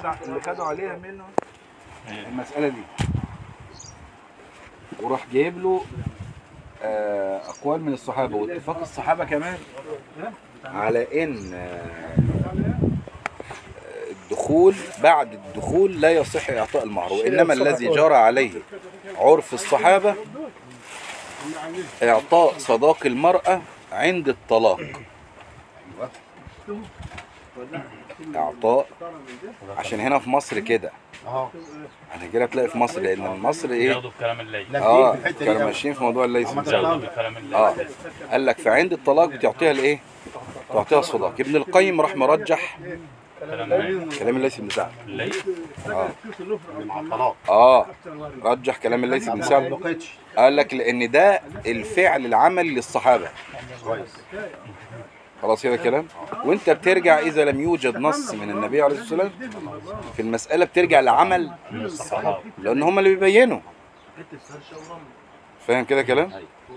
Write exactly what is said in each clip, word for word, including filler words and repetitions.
اللي خدوا عليها منه المسألة دي، وراح جايب له أقوال من الصحابة واتفاق الصحابة كمان على إن الدخول بعد الدخول لا يصح إعطاء المهر، وإنما الذي جرى عليه عرف الصحابة إعطاء صداق المرأة عند الطلاق. إعطاء عشان هنا في مصر كده، عشان كده تلاقي في مصر لأن مصر إيه؟ بياخدوا بكلام الليث. اه كانوا ماشيين في موضوع الليث. بياخدوا بكلام الليث. اه قال لك فعند الطلاق بتعطيها الإيه؟ تعطيها الصداق. ابن القيم راح مرجح كلام الليث بن سعد. الليث اه مع الطلاق اه رجح كلام الليث بن سعد، قال لك لأن ده الفعل العملي للصحابة. كويس. خلاص كده كلام. وانت بترجع اذا لم يوجد نص من النبي عليه الصلاه والسلام في المساله بترجع لعمل من الصحابه، لان هم اللي بيبينوا. فاهم كده كلام؟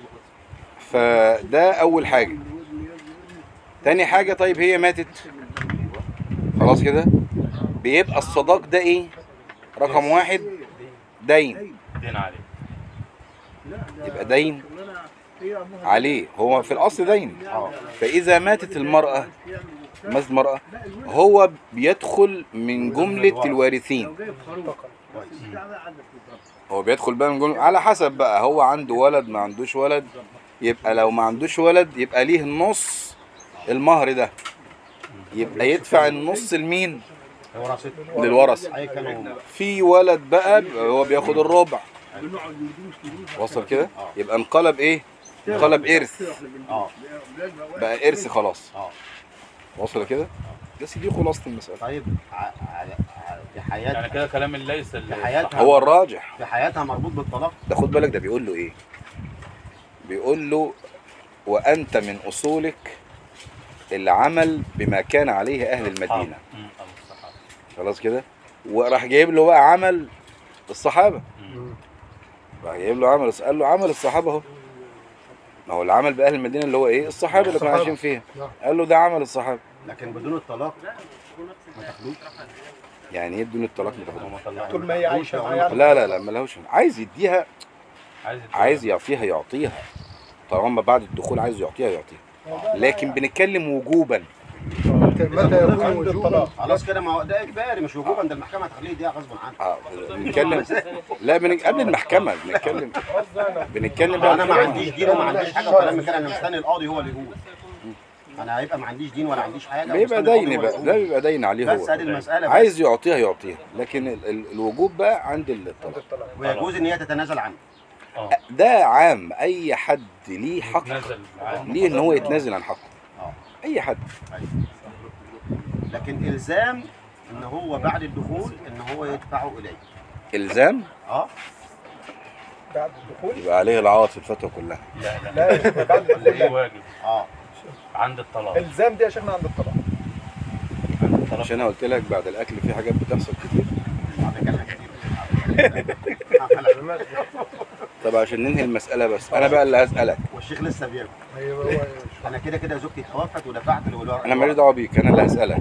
فده اول حاجه. تاني حاجه، طيب هي ماتت خلاص كده، بيبقى الصداق ده ايه؟ رقم واحد دين. دين عليه. يبقى دين عليه، هو في الأصل دين. فإذا ماتت المرأة ماتت المرأة هو بيدخل من جملة الوارثين. هو بيدخل بقى من جملة على حسب بقى هو عنده ولد ما عندوش ولد. يبقى لو ما عندوش ولد يبقى ليه النص المهر ده، يبقى يدفع النص لمين؟ للورثة. في ولد بقى هو بياخد الربع. وصل كده؟ يبقى انقلب ايه؟ انقلب ارث. بقى ارث خلاص. وصل كده؟ بس دي خلاصة المسألة. طيب في حياتها يعني كده كلام الليث في حياتها هو الراجح في حياتها مربوط بالطلاق. ده. خد بالك ده بيقول له ايه؟ بيقول له وانت من اصولك العمل بما كان عليه اهل المدينة. خلاص كده؟ وراح جايب له بقى عمل الصحابة. راح جايب له عمل، قال له عمل الصحابة اهو. ما هو العمل بأهل المدينة اللي هو ايه؟ الصحابة اللي كانوا عايشين فيها. قال له ده عمل الصحابة. لكن بدون الطلاق ما تاخدوش. يعني ايه بدون الطلاق ما تاخدوش؟ طول ما هي عايشة معايا. لا لا لا ما لهوش. عايز يديها، عايز يعطيها يعطيها. طالما بعد الدخول عايز يعطيها يعطيها. لكن بنتكلم وجوبا. متى يكون وجوبا؟ خلاص كده، ما هو ده اجباري مش وجوبا، ده المحكمة هتخليه يديها غصب عنها. اه بنتكلم لا بن... قبل المحكمة بنتكلم بنتكلم انا ما عنديش دين وما عنديش حاجة وكلام كده، انا مستني القاضي هو اللي يقول. انا هيبقى ما عنديش دين ولا عنديش حاجة. بيبقى دين بقى، لا بيبقى دين عليه هو. بس هذه المسألة بس. عايز يعطيها يعطيها، لكن ال... ال... الوجوب بقى عند الطلاق. ويجوز ان هي تتنازل عنه. ده عام، اي حد ليه حق ليه ان هو يتنازل عن حقه. اي حد. لكن الزام ان هو بعد الدخول ان هو يدفعه اليه. الزام؟ اه بعد الدخول يبقى عليه العوض في الفتوى كلها. لا لا يا شيخنا بعد الدخول ايه واجب اه عند الطلاق. الزام دي يا شيخنا عند الطلاق. عند الطلاق. عشان انا قلت لك بعد الاكل في حاجات بتحصل كتير. طب عشان ننهي المسألة بس أنا بقى اللي هسألك. والشيخ لسه بياكل. ايوه هو أنا كده كده زوجتي توفت ودفعت الورق. أنا ماليش دعوة بيك، أنا اللي هسألك.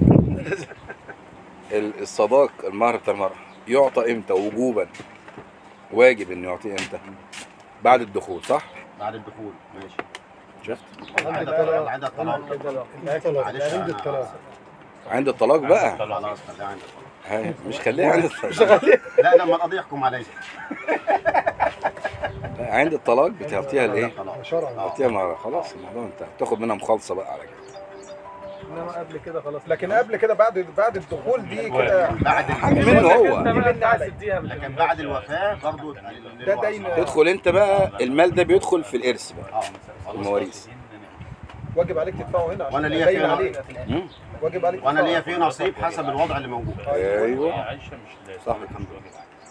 الصداق المهر بتاع المرأة يعطى إمتى وجوبا؟ واجب إنه يعطيه إمتى؟ بعد الدخول صح؟ بعد الدخول ماشي. شفت؟ عند الطلاق. عند الطلاق. عند الطلاق. عند الطلاق بقى. خلاص خليها عند الطلاق. هاي مش خليها عند الطلاق. لا لما القاضي يحكم عليا. عند الطلاق بتعطيها الإيه؟ شرعا. بتعطيها مهر. خلاص الموضوع انتهى، تاخد منها مخالصة بقى على كده. انما قبل كده خلاص. لكن قبل كده بعد بعد الدخول دي كده بعد حاجة منه هو. لكن بعد الوفاة برضه ده دين. تدخل أنت بقى المال ده بيدخل في الإرث بقى. المواريث. واجب عليك تدفعه هنا عشان وانا ليا باين فيه عليك. واجب عليك وانا تدفعه. ليا فيه نصيب حسب الوضع اللي موجود. ايوه عايشه مش صح. الحمد لله.